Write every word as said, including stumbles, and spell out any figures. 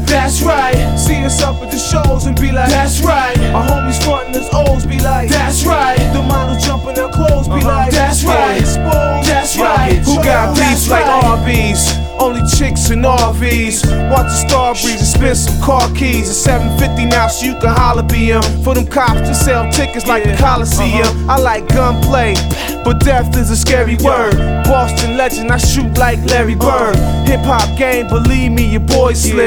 that's right. See us up at the shows and be like, that's right. Our homies frontin' us O's be like, that's right. The models jumping our clothes be like, that's right. Exposed, that's right. Who got beefs like Arby's? Only chicks in R Vs. Watch the Star Breeze and spin some car keys. It's seven fifty now, so you can holler B M. For them cops to sell tickets like the Coliseum. Uh-huh. I like gunplay, but death is a scary word. Boston legend, I shoot like Larry Bird. Hip hop game, believe me, your boy slick.